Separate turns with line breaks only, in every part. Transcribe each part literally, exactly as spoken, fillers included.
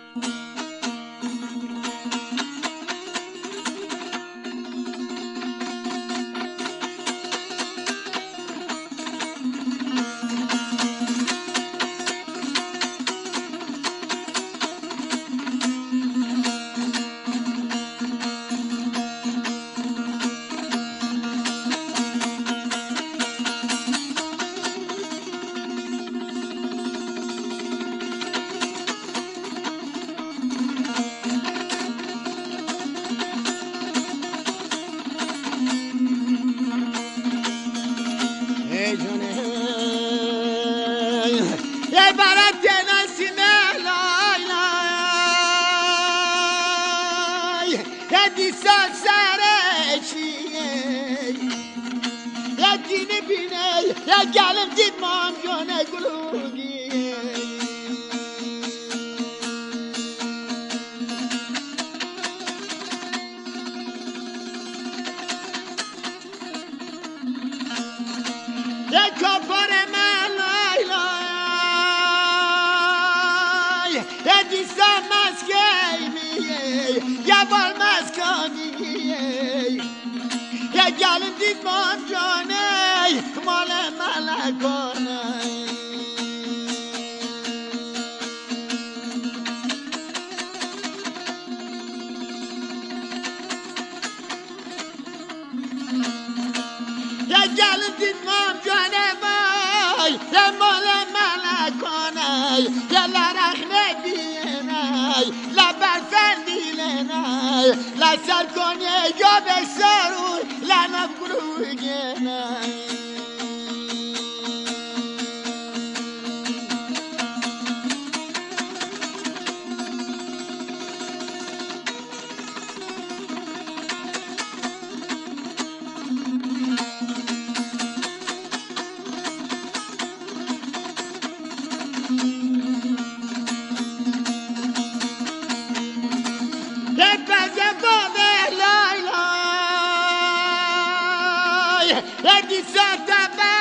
یا گلم دید مام جانه گلوگی یا کپار من لای لای یا دیسا مسکی میه یا بال مسکانی یا گلم دید مام جانه مال ملکانه یا گلم دید مام جانه وای یا مال ملکانه یا لرخ نبینه لبر فردیلنه لسر کنه یا بسارو لنب گروگنه یکی ساعت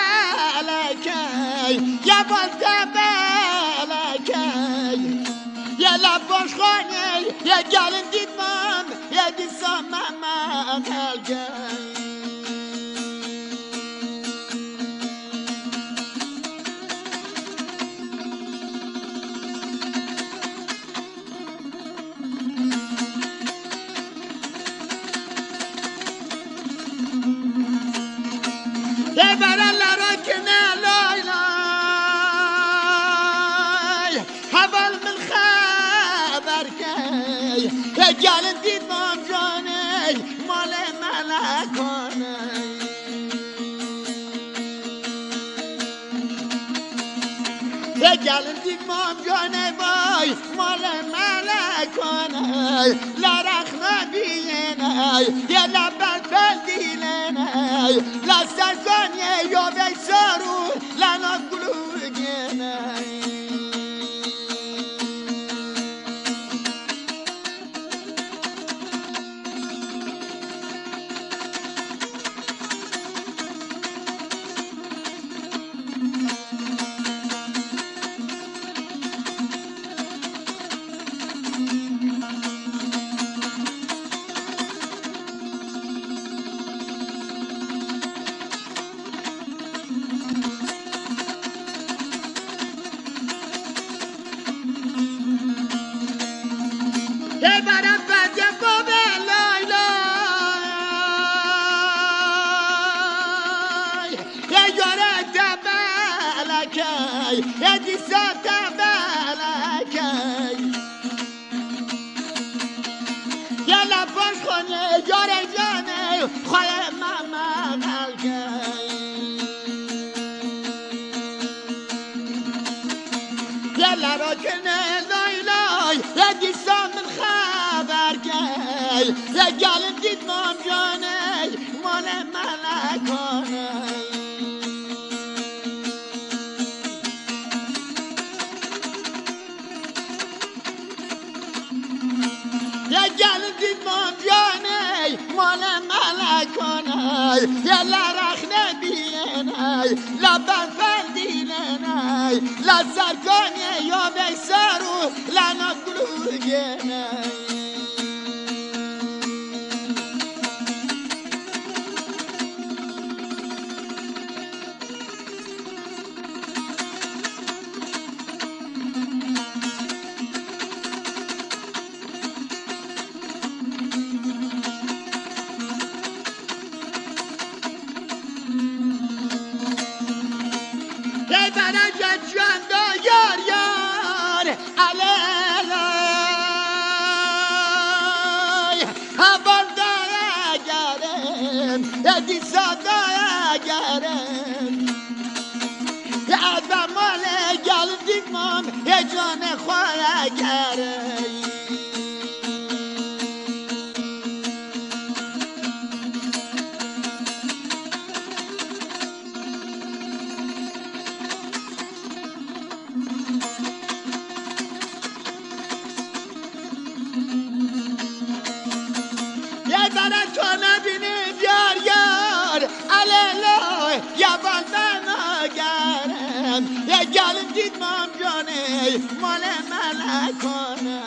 بلکی یا باز بلکی یا لباش خانه یا گلن دید من یا دیسا من هلگی بر الله کنه لای لای حوال من خبر کی گلن دید مام جانه مال ملکانه گلن دید مام جانه وای مال ملکانه لرخ نبینه یه لبر بلدیلنه لستر کنیه یا بیسارو لنا گلوگنه یه برم بزه بابه لای لای یه یاره دبلکی یه دیسا دبلکی یه لباش خونه یاره جانه خواه ماما قلکی یه لرا کنه لای لای یه دیسا من خبر کی یه گلم دید مام جانه مال ملکانه یه گلم دید مام جانه مال ملکانه یه لرخ نبینه لبن فردینه لسر کنه یا بیسارو لنا گلو بروگنه ای برنجت جندا یار یار علالای هبال داگرم دیسا داگرم از مال گل دیمام یه جان خواهگرم یه برای تو نبینیم یار یار علالای یا بندن آگرم یه گلم دید مام جانه مال ملکانه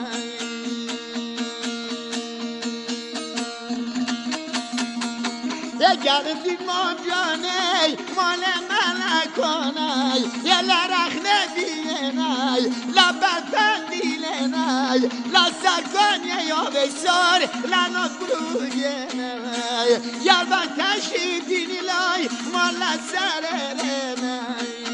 یه گلم دید مام جانه مال ملکانه یه لرخ نبینه لبت بندیلنه لسرکانیه یا بسار لنات بروگنه یار بند تشید دینی لای مال سرنه